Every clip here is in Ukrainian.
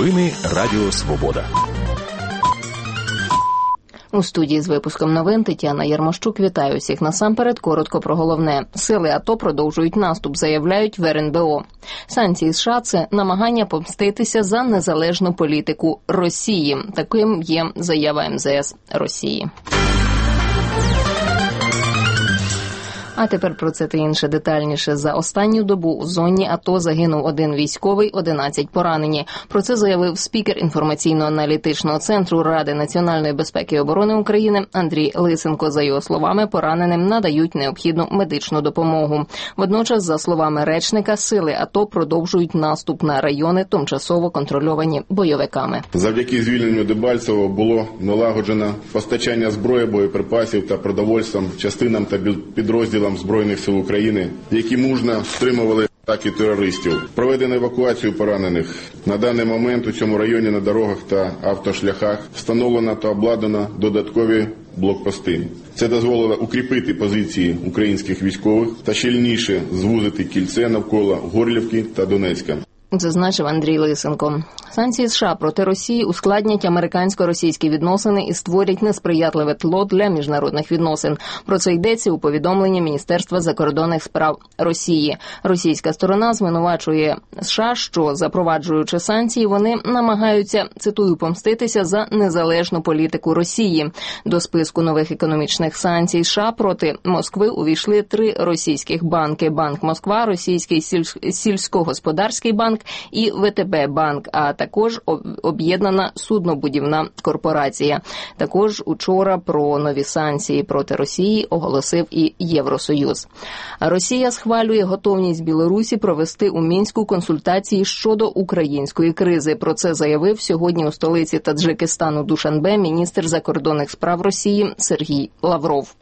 Новини Радіо Свобода. У студії з випуском новин Тетяна Ярмощук. Вітаю всіх. Насамперед, коротко про головне. Сили АТО продовжують наступ, заявляють в РНБО. Санкції США – це намагання помститися за незалежну політику Росії. Таким є заява МЗС Росії. А тепер про це та інше детальніше. За останню добу у зоні АТО загинув 1 військовий, 11 поранені. Про це заявив спікер інформаційно-аналітичного центру Ради національної безпеки і оборони України Андрій Лисенко. За його словами, пораненим надають необхідну медичну допомогу. Водночас, за словами речника, сили АТО продовжують наступ на райони, тимчасово контрольовані бойовиками. Завдяки звільненню Дебальцевого було налагоджено постачання зброї, боєприпасів та продовольством частинам та підрозділам Збройних сил України, які мужньо стримували атаки терористів. Проведено евакуацію поранених. На даний момент у цьому районі на дорогах та автошляхах встановлено та обладнано додаткові блокпости. Це дозволило укріпити позиції українських військових та щільніше звузити кільце навколо Горлівки та Донецька. Зазначив Андрій Лисенко. Санкції США проти Росії ускладнять американсько-російські відносини і створять несприятливе тло для міжнародних відносин. Про це йдеться у повідомленні Міністерства закордонних справ Росії. Російська сторона звинувачує США, що, запроваджуючи санкції, вони намагаються, цитую, помститися за незалежну політику Росії. До списку нових економічних санкцій США проти Москви увійшли 3 російських банки: Банк Москва, Російський сільськогосподарський банк і ВТБ-банк, а також об'єднана суднобудівна корпорація. Також учора про нові санкції проти Росії оголосив і Євросоюз. Росія схвалює готовність Білорусі провести у Мінську консультації щодо української кризи. Про це заявив сьогодні у столиці Таджикистану Душанбе міністр закордонних справ Росії Сергій Лавров.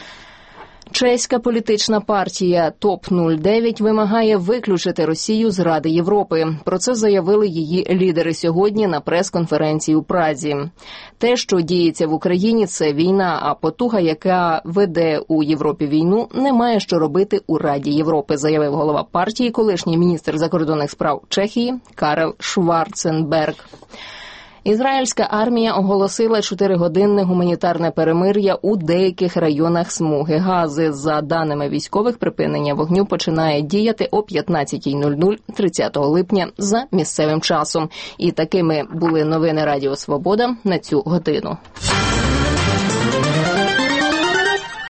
Чеська політична партія ТОП-09 вимагає виключити Росію з Ради Європи. Про це заявили її лідери сьогодні на прес-конференції у Празі. Те, що діється в Україні, це війна, а потуга, яка веде у Європі війну, не має що робити у Раді Європи, заявив голова партії, колишній міністр закордонних справ Чехії Карел Шварценберг. Ізраїльська армія оголосила 4-годинне гуманітарне перемир'я у деяких районах смуги Гази. За даними військових, припинення вогню починає діяти о 15:00 30 липня за місцевим часом. І такими були новини Радіо Свобода на цю годину.